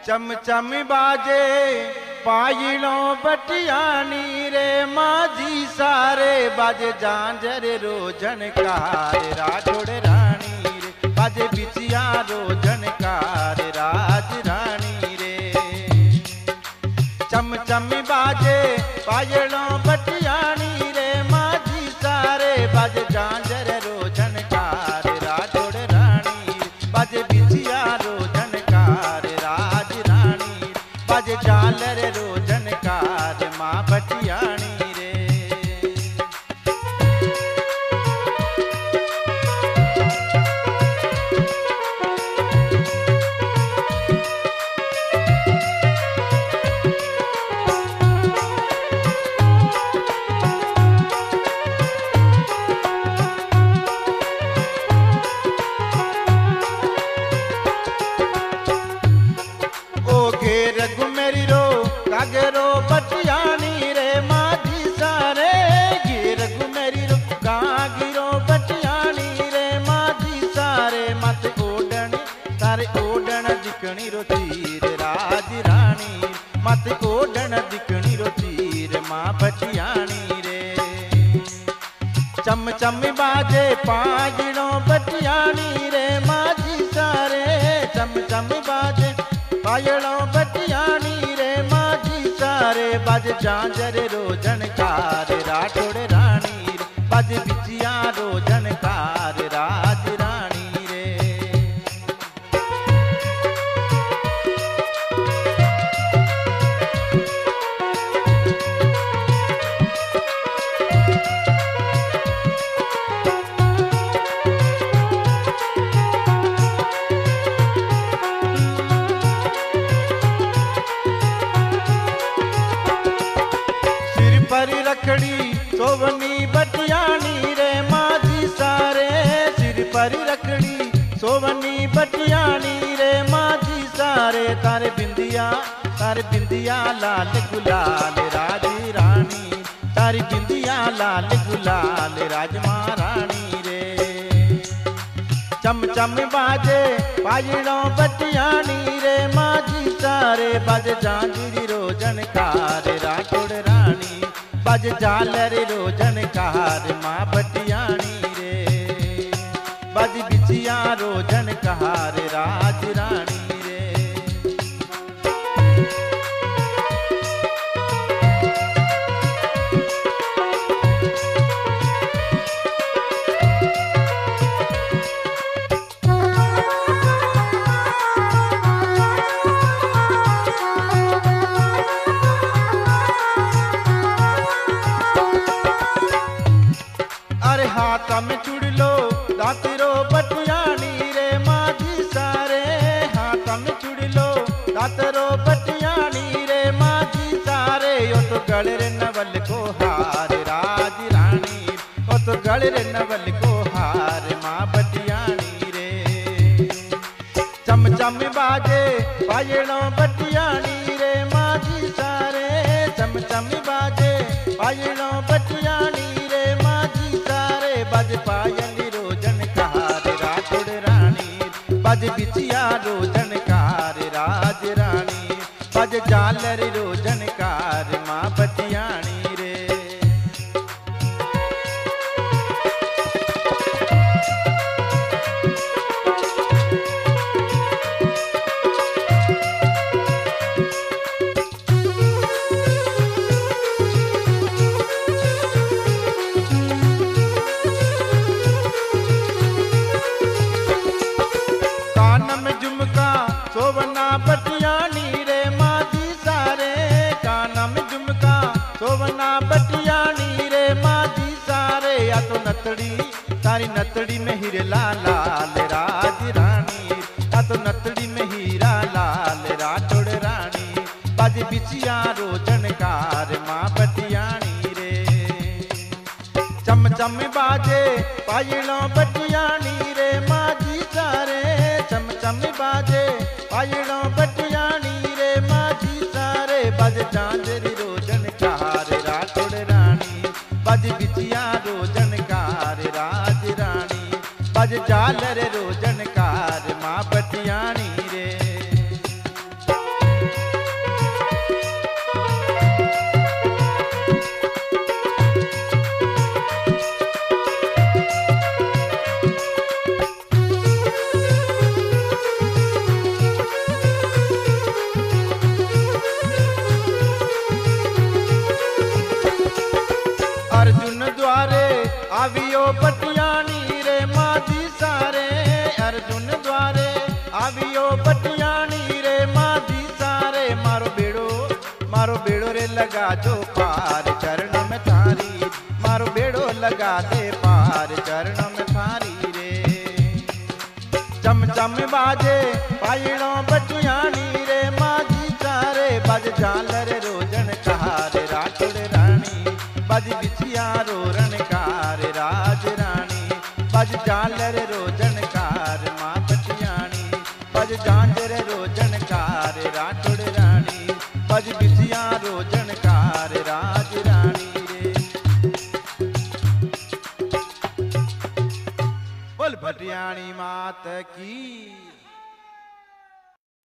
चम चम बाजे पायलों बटियानी रे माझी सारे बाजे झांझर रोजन कार राठौड़ रानी रे बाजे बिचिया रोजन कार राज रानी रे। चम चम बाजे पायलों बटियानी रे माझी सारे बाजे झांझर रोजन कार राठौड़ रानी रे बाजे बिचिया रोजन कार राज रानी बाजे झालर रोजन कार माँ बटियानी रे। गागरो बटियानी रे माझी सारे गिर घुमेरी रो गागिरो बटियानी रे माझी सारे मत ओडन तारे ओडन दिकणी रो तीर राज रानी मत ओडन दिकणी रो तीर माँ बटियानी रे। चम चम बाजे पायलों बटियानी रे माझी सारे चम चम बाजे पायलों बटियानी रे माझी सारे बाज झांझर रोजन कार राठौड़ रानी रे बाज बिचिया रोजन कार राज रानी रे। पर रखड़ी सोवनी बटियानी रे माझी सारे सिर पर रखड़ी सोवनी बटियानी रे माझी सारे तारे बिंदिया लाल गुलाल राजी रानी तारी बिंदिया लाल गुलाल राज महारानी रे। चम चम बाजे पायलों बटियानी रे माझी सारे बाजे झांझरी रोजन कार राठौड़ रानी बाज झालर रोजन कार माँ बटियानी रे बाज बिचिया रोजन कार राज रानी रे। हाथ में चुड़ लो दातरो बटियानी रे माझी सारे हाथ में चुड़ लो दातरो बटियानी रे माझी सारे यो तो गल रे नवल को हार राज रानी ओ तो गल रे नवल को हार माँ बटियानी रे। चम चम बाजे पायलों बटियानी रे माझी सारे चम चम बाजे पायलों बटियानी रे माझी सारे बाज पायली रोजन कार राठौड़ रानी बाज बिचिया रोजन कार राज रानी बाज झालर रोजन कार माँ बटियानी रे। सोवना बटियानी रे माझी सारे काना में झुमका सोवना बटियानी रे माझी सारे या तो नतड़ी तारी नतड़ी में हीरा लाल राज रानी या तो नतड़ी में हीरा लाल राठौड़ रानी बाज बिचिया रोजन कार माँ बटियानी रे। चम चम बाजे पायलों बटियानी रे माझी सारे चम चम बाजे पायलों बटियानी रे माझी सारे बाज झांझरी रोजन कार राठौड़ रानी बाज बिचिया रोजन कार राज रानी बाज झालर रोजन कार माँ बटियानी रे। आवियो बटियाणी रे माझी सारे मारो बेड़ो रे लगा जो पार चरण में थारी, मारो बेड़ो लगा दे पार चरण में थारी रे। चम चम बाजे पायड़ों बटियाणी रे माझी सारे बज झालर रोजन कार राठौड़ रानी, बज बिछिया रोरण कार राज रानी, बज झालर रोजन कार माँ बटियाणी, बज झांझर रोजन कार राठौड़ रानी, बज बिछिया रोजन कार राज रानी रे। बोल भटियाणी मात की।